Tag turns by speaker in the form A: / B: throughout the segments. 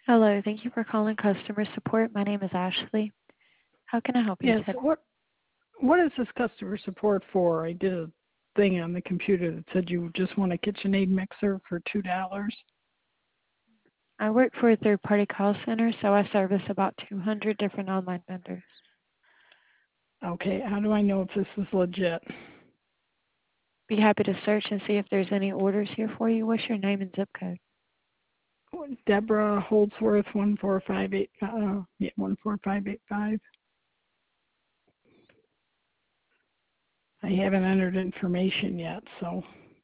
A: Hello, thank you for calling customer support. My name is Ashley. How can I help you
B: Yes.
A: today?
B: What is this customer support for? I did a thing on the computer that said you just want a KitchenAid mixer for $2.
A: I work for a third-party call center, so I service about 200 different online vendors.
B: Okay. How do I know if this is legit?
A: Be happy to search and see if there's any orders here for you. What's your name and zip code?
B: Deborah Holdsworth 14585. 14585. I haven't entered information yet, so.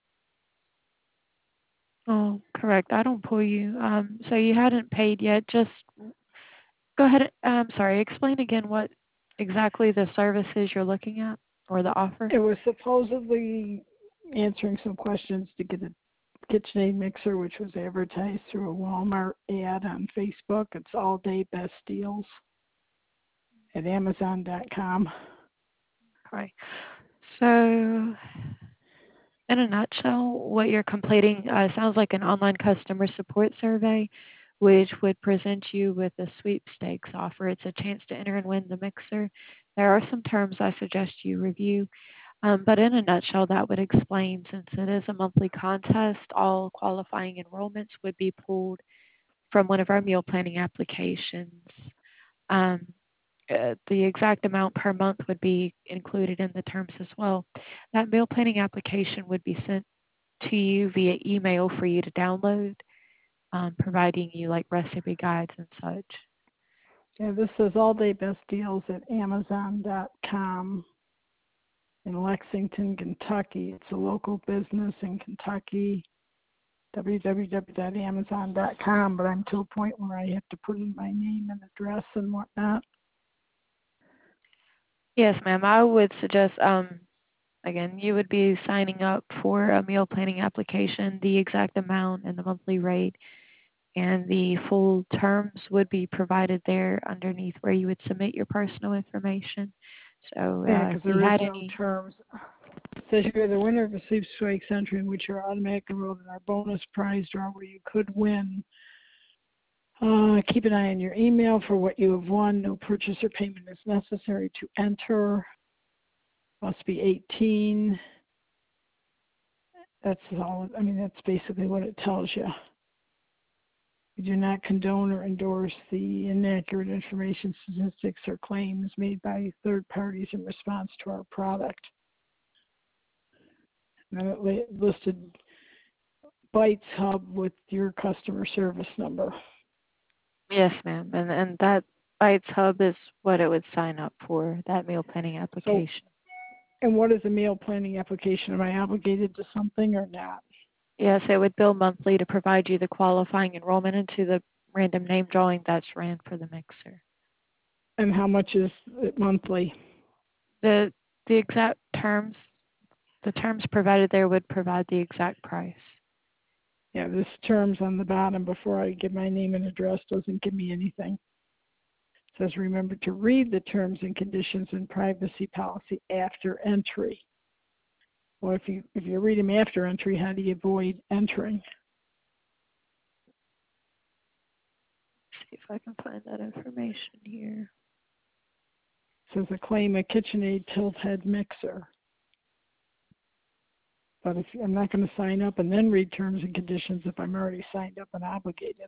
A: Oh, correct. I don't pull you. So you hadn't paid yet. Just go ahead. Sorry. Explain again what exactly the service is you're looking at or the offer.
B: It was supposedly answering some questions to get a KitchenAid mixer, which was advertised through a Walmart ad on Facebook. It's all day best deals at Amazon.com.
A: Right. So in a nutshell, what you're completing sounds like an online customer support survey, which would present you with a sweepstakes offer. It's a chance to enter and win the mixer. There are some terms I suggest you review, but in a nutshell, that would explain, since it is a monthly contest, all qualifying enrollments would be pulled from one of our meal planning applications. Um, the exact amount per month would be included in the terms as well. That meal planning application would be sent to you via email for you to download, providing you like recipe guides and such.
B: Yeah, this says all day best deals at Amazon.com in Lexington, Kentucky. It's a local business in Kentucky. www.amazon.com, but I'm to a point where I have to put in my name and address and whatnot.
A: Yes, ma'am. I would suggest, again, you would be signing up for a meal planning application. The exact amount and the monthly rate and the full terms would be provided there underneath where you would submit your personal information. So
B: Yeah,
A: if
B: because
A: you
B: there is
A: had
B: no
A: any,
B: terms. It says here the winner of a sweepstakes entry in which you're automatically enrolled in our bonus prize draw where you could win. Keep an eye on your email for what you have won. No purchase or payment is necessary to enter. Must be 18. That's all. I mean, that's basically what it tells you. We do not condone or endorse the inaccurate information, statistics, or claims made by third parties in response to our product. And then it listed Bytes Hub with your customer service number.
A: yes, ma'am, and that Bites Hub is what it would sign up for, that meal planning
B: So,
A: application.
B: and what is a meal planning application? Am I obligated to something or not?
A: Yes, it would bill monthly to provide you the qualifying enrollment into the random name drawing that's ran for the mixer.
B: And how much is it monthly?
A: The the exact terms, the terms provided there would provide the exact price.
B: Yeah, this terms on the bottom before I give my name and address doesn't give me anything. It says remember to read the terms and conditions and privacy policy after entry. Well, if you read them after entry, how do you avoid entering?
A: See if I can find that information here.
B: It says a claim a KitchenAid tilt head mixer. But if I'm not going to sign up and then read terms and conditions if I'm already signed up and obligated.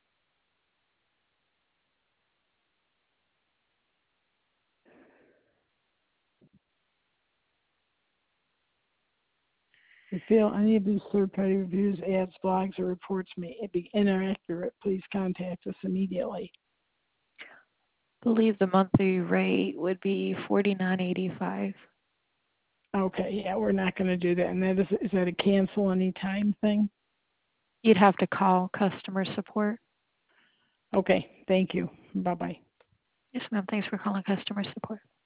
B: If you feel any of these third-party reviews, ads, blogs, or reports may be inaccurate, please contact us immediately.
A: I believe the monthly rate would be $49.85.
B: Okay, yeah, we're not going to do that. And is that a cancel anytime thing?
A: You'd have to call customer support.
B: Okay, thank you. Bye-bye.
A: Yes, ma'am. Thanks for calling customer support.